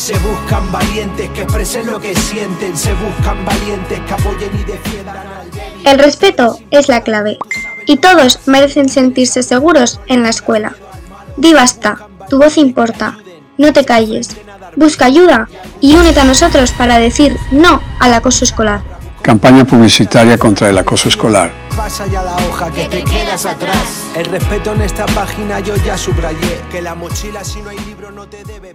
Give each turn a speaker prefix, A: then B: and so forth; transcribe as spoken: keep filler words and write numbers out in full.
A: Se buscan valientes que expresen lo que sienten. Se buscan valientes que apoyen y defiendan al débil.
B: El respeto es la clave, y todos merecen sentirse seguros en la escuela. Di basta, tu voz importa, no te calles, busca ayuda y únete a nosotros para decir no al acoso escolar.
C: Campaña publicitaria contra el acoso escolar.
A: Pasa ya la hoja que te quedas atrás. El respeto en esta página yo ya subrayé. Que la mochila si no hay libro no te debe